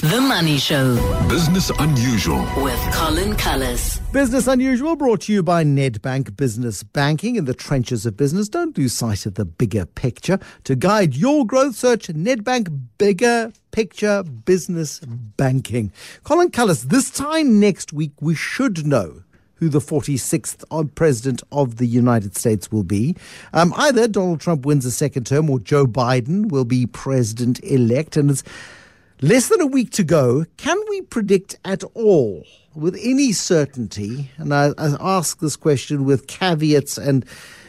The Money Show. Business Unusual With Colin Cullis. Business Unusual brought to you by Nedbank Business Banking. In the trenches of business, don't lose sight of the bigger picture. To guide your growth, search Nedbank Bigger Picture Business Banking. Colin Cullis, this time next week, we should know who the 46th president of the United States will be. Either Donald Trump wins a second term or Joe Biden will be president-elect. And it's less than a week to go. Can we predict at all, with any certainty, and I ask this question with caveats and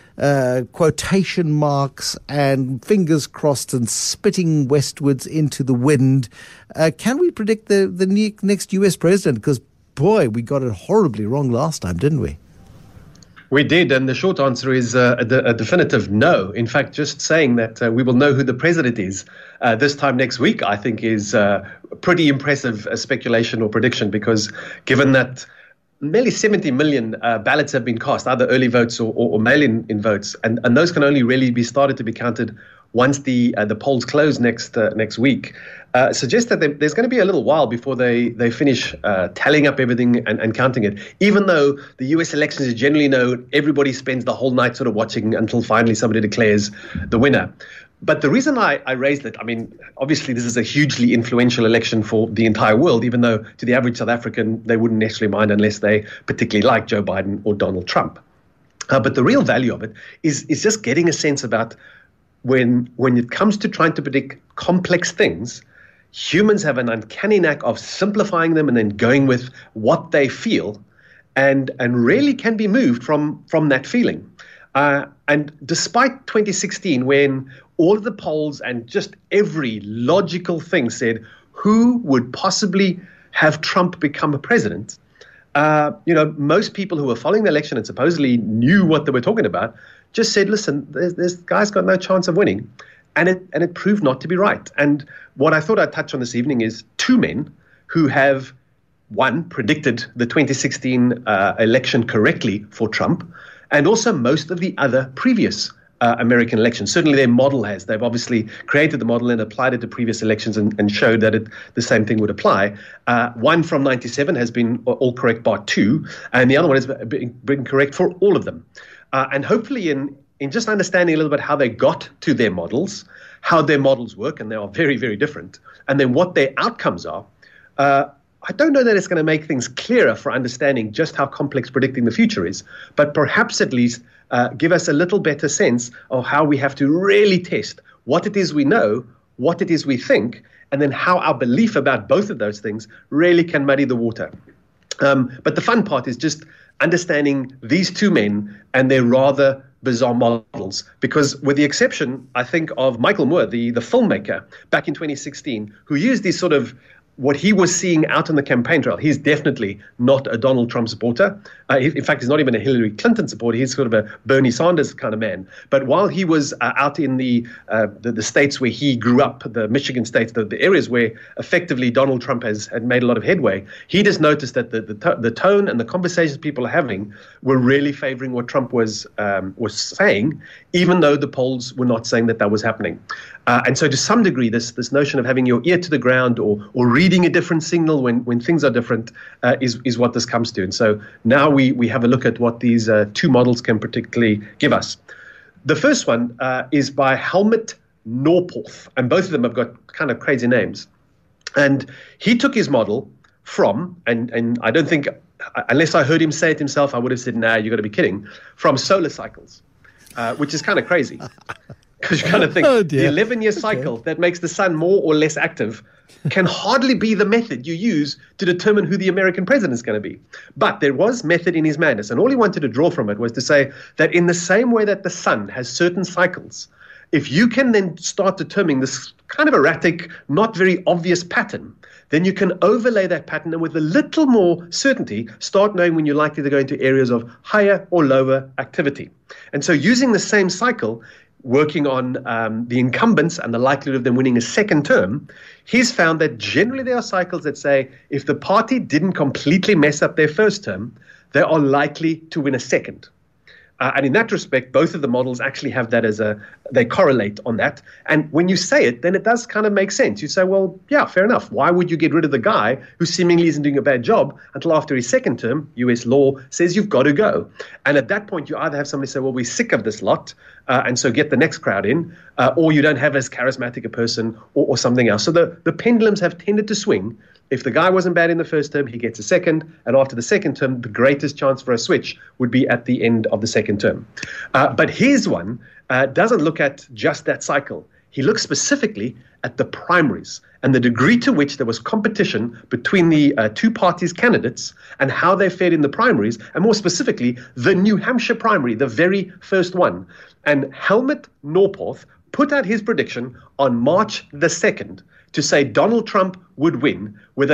quotation marks and fingers crossed and spitting westwards into the wind, can we predict the next US president? Because, boy, we got it horribly wrong last time, didn't we? We did, and the short answer is a definitive no. In fact, just saying that we will know who the president is this time next week, I think, is pretty impressive speculation or prediction, because given that nearly 70 million ballots have been cast, either early votes or mail-in votes, and those can only really be started to be counted once the polls close next week, suggests that there's going to be a little while before they finish tallying up everything and counting it. Even though the US elections, as you generally know, everybody spends the whole night sort of watching until finally somebody declares the winner. But the reason I raised it, I mean, obviously this is a hugely influential election for the entire world, even though to the average South African, they wouldn't necessarily mind unless they particularly like Joe Biden or Donald Trump. But the real value of it is just getting a sense about when it comes to trying to predict complex things, humans have an uncanny knack of simplifying them and then going with what they feel, and really can be moved from that feeling. And despite 2016, when all of the polls and just every logical thing said who would possibly have Trump become a president, most people who were following the election and supposedly knew what they were talking about just said, listen, this guy's got no chance of winning. And it proved not to be right. And what I thought I'd touch on this evening is two men who have, one, predicted the 2016 election correctly for Trump, and also most of the other previous American elections. Certainly their model has. They've obviously created the model and applied it to previous elections and showed that the same thing would apply. One from 97 has been all correct bar two, and the other one has been correct for all of them. And hopefully in just understanding a little bit how they got to their models, how their models work, and they are very, very different, and then what their outcomes are, I don't know that it's going to make things clearer for understanding just how complex predicting the future is, but perhaps at least give us a little better sense of how we have to really test what it is we know, what it is we think, and then how our belief about both of those things really can muddy the water. But the fun part is just understanding these two men and their rather bizarre models, because with the exception, I think, of Michael Moore, the filmmaker back in 2016, who used these sort of what he was seeing out on the campaign trail. He's definitely not a Donald Trump supporter. In fact, he's not even a Hillary Clinton supporter. He's sort of a Bernie Sanders kind of man. But while he was out in the states where he grew up, the Michigan states, the areas where effectively Donald Trump had made a lot of headway, he just noticed that the tone and the conversations people are having were really favoring what Trump was saying, even though the polls were not saying that was happening. And so to some degree, this notion of having your ear to the ground or reading a different signal when things are different is what this comes to. And so now we have a look at what these two models can particularly give us. The first one is by Helmut Norpoth, and both of them have got kind of crazy names. And he took his model from, and I don't think, unless I heard him say it himself, I would have said, nah, you got to be kidding, from solar cycles, which is kind of crazy. Because you kind of think the 11-year cycle that makes the sun more or less active can hardly be the method you use to determine who the American president is going to be. But there was method in his madness. And all he wanted to draw from it was to say that in the same way that the sun has certain cycles, if you can then start determining this kind of erratic, not very obvious pattern, then you can overlay that pattern and with a little more certainty start knowing when you're likely to go into areas of higher or lower activity. And so using the same cycle, working on the incumbents and the likelihood of them winning a second term, he's found that generally there are cycles that say if the party didn't completely mess up their first term, they are likely to win a second. And in that respect, both of the models actually have that they correlate on that. And when you say it, then it does kind of make sense. You say, well, yeah, fair enough. Why would you get rid of the guy who seemingly isn't doing a bad job until after his second term, US law says you've got to go. And at that point, you either have somebody say, well, we're sick of this lot, and so get the next crowd in, or you don't have as charismatic a person or something else. So the pendulums have tended to swing. If the guy wasn't bad in the first term, he gets a second. And after the second term, the greatest chance for a switch would be at the end of the second term. But his one doesn't look at just that cycle. He looks specifically at the primaries and the degree to which there was competition between the two parties' candidates and how they fared in the primaries, and more specifically, the New Hampshire primary, the very first one. And Helmut Norpoth put out his prediction on March the 2nd to say Donald Trump would win with a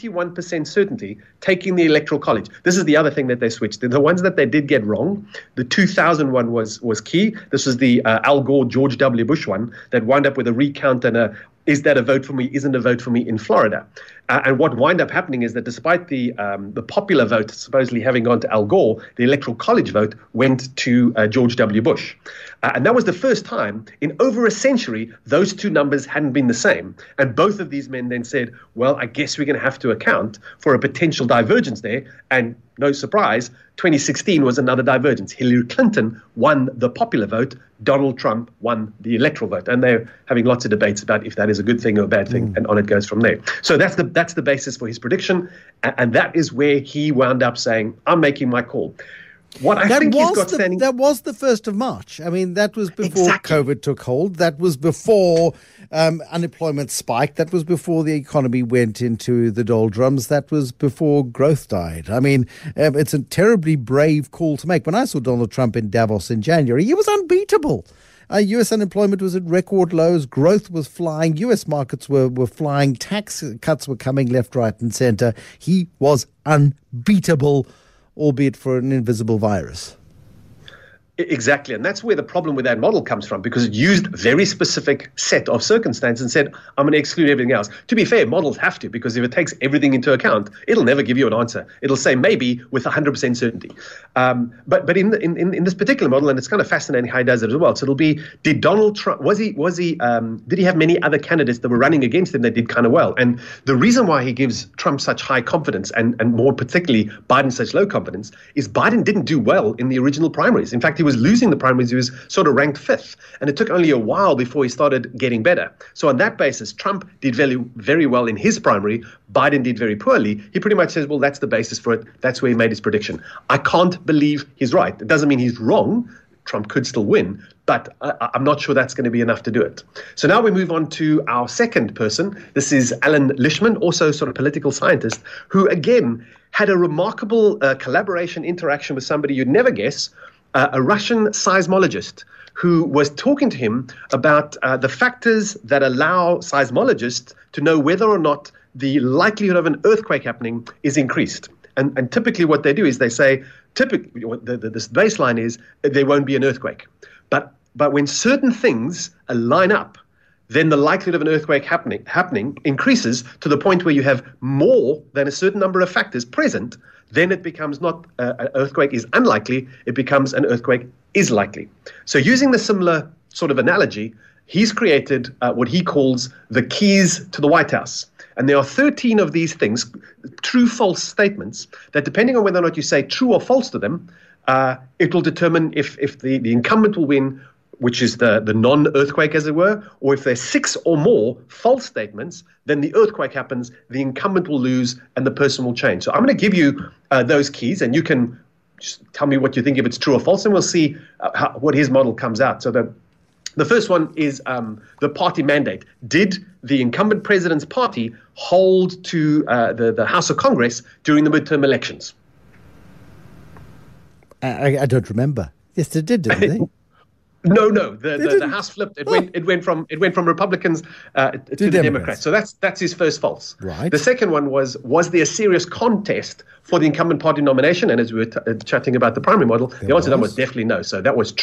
91% certainty, taking the Electoral College. This is the other thing that they switched. The ones that they did get wrong, the 2001 was key. This was the Al Gore, George W. Bush one that wound up with a recount and is that a vote for me, isn't a vote for me in Florida. And what wound up happening is that despite the popular vote supposedly having gone to Al Gore, the Electoral College vote went to George W. Bush. And that was the first time in over a century those two numbers hadn't been the same. And both of these men then said, well, I guess we're going to have to account for a potential divergence there. And no surprise, 2016 was another divergence. Hillary Clinton won the popular vote. Donald Trump won the electoral vote. And they're having lots of debates about if that is a good thing or a bad thing, and on it goes from there. So that's the basis for his prediction. And that is where he wound up saying, I'm making my call. What I think he's got standing... That was the 1st of March. I mean, that was before COVID took hold. That was before unemployment spiked. That was before the economy went into the doldrums. That was before growth died. I mean, it's a terribly brave call to make. When I saw Donald Trump in Davos in January, he was unbeatable. U.S. unemployment was at record lows. Growth was flying. U.S. markets were flying. Tax cuts were coming left, right and center. He was unbeatable, albeit for an invisible virus. Exactly. And that's where the problem with that model comes from, because it used a very specific set of circumstances and said, I'm going to exclude everything else. To be fair, models have to, because if it takes everything into account, it'll never give you an answer. It'll say maybe with 100% certainty. But in this particular model, and it's kind of fascinating how he does it as well. So it'll be, did Donald Trump, did he have many other candidates that were running against him that did kind of well? And the reason why he gives Trump such high confidence and more particularly Biden such low confidence is Biden didn't do well in the original primaries. In fact, he was losing the primaries. He was sort of ranked 5th, and it took only a while before he started getting better. So on that basis, Trump did very, very well in his primary. Biden did very poorly. He pretty much says, well, that's the basis for it. That's where he made his prediction. I can't believe he's right. It doesn't mean he's wrong. Trump could still win, but I'm not sure that's going to be enough to do it. So now we move on to our second person. This is Alan Lishman, also sort of political scientist, who again had a remarkable collaboration interaction with somebody you'd never guess, a Russian seismologist who was talking to him about the factors that allow seismologists to know whether or not the likelihood of an earthquake happening is increased. And typically what they do is they say, typically this baseline is there won't be an earthquake. But when certain things line up, then the likelihood of an earthquake happening increases to the point where you have more than a certain number of factors present. Then it becomes not an earthquake is unlikely, it becomes an earthquake is likely. So using the similar sort of analogy, he's created what he calls the keys to the White House. And there are 13 of these things, true, false statements, that depending on whether or not you say true or false to them, it will determine if the incumbent will win, which is the non-earthquake, as it were, or if there's 6 or more false statements, then the earthquake happens, the incumbent will lose, and the person will change. So I'm going to give you those keys, and you can just tell me what you think, if it's true or false, and we'll see what his model comes out. So the first one is the party mandate. Did the incumbent president's party hold to the House of Congress during the midterm elections? I don't remember. Yes, they did, didn't they? No. The House flipped. It went from Republicans to the Democrats. So that's his first false. Right. The second one was there a serious contest for the incumbent party nomination? And as we were chatting about the primary model, the answer to that was definitely no. So that was true.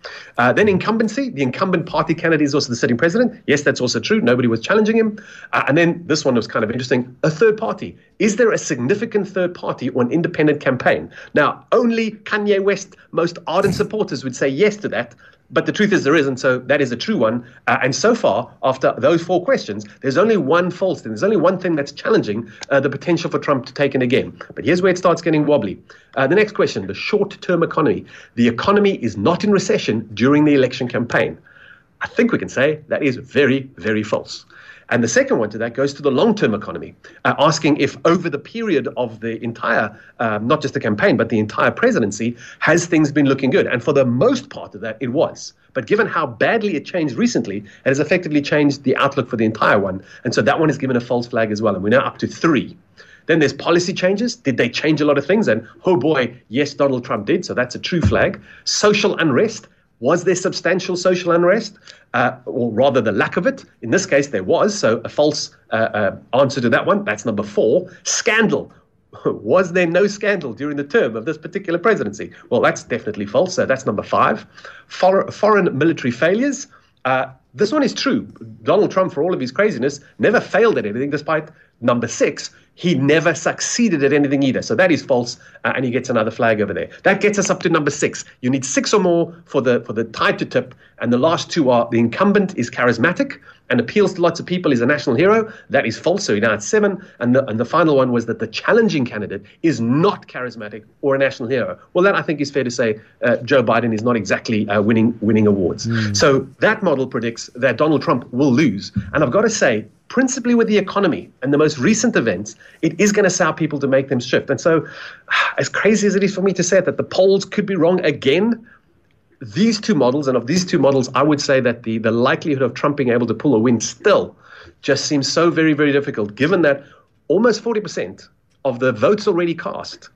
Then incumbency. The incumbent party candidate is also the sitting president. Yes, that's also true. Nobody was challenging him. And then this one was kind of interesting. A third party. Is there a significant third party or an independent campaign? Now, only Kanye West's most ardent supporters would say yes to that. But the truth is there isn't, so that is a true one. And so far, after those 4 questions, there's only one false thing. There's only one thing that's challenging the potential for Trump to take it again. But here's where it starts getting wobbly. The next question, the short-term economy. The economy is not in recession during the election campaign. I think we can say that is very, very false. And the second one to that goes to the long-term economy, asking if over the period of the entire, not just the campaign, but the entire presidency, has things been looking good? And for the most part of that, it was. But given how badly it changed recently, it has effectively changed the outlook for the entire one. And so that one is given a false flag as well. And we're now up to 3. Then there's policy changes. Did they change a lot of things? And oh boy, yes, Donald Trump did. So that's a true flag. Social unrest. Was there substantial social unrest, or rather the lack of it? In this case, there was, so a false answer to that one. That's number 4. Scandal. Was there no scandal during the term of this particular presidency? Well, that's definitely false, so that's number 5. Foreign military failures. This one is true. Donald Trump, for all of his craziness, never failed at anything, despite number 6. He never succeeded at anything either. So that is false, and he gets another flag over there. That gets us up to number 6. You need 6 or more for the tide to tip, and the last 2 are the incumbent is charismatic and appeals to lots of people, is a national hero. That is false, so now it's 7. And the final one was that the challenging candidate is not charismatic or a national hero. Well, that I think is fair to say Joe Biden is not exactly winning awards. So that model predicts that Donald Trump will lose. And I've got to say, principally with the economy and the most recent events, it is going to sour people to make them shift. And so, as crazy as it is for me to say that the polls could be wrong again, these 2 models, and of these 2 models, I would say that the likelihood of Trump being able to pull a win still just seems so very, very difficult, given that almost 40% of the votes already cast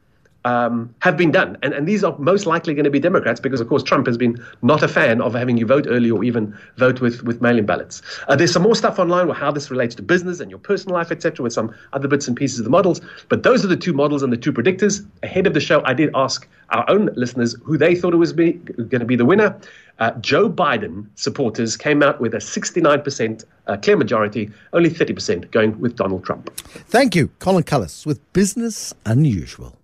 have been done. And these are most likely going to be Democrats because, of course, Trump has been not a fan of having you vote early or even vote with mail-in ballots. There's some more stuff online with how this relates to business and your personal life, etc., with some other bits and pieces of the models. But those are the 2 models and the 2 predictors. Ahead of the show, I did ask our own listeners who they thought it was going to be the winner. Joe Biden supporters came out with a 69% clear majority, only 30% going with Donald Trump. Thank you, Colin Cullis, with Business Unusual.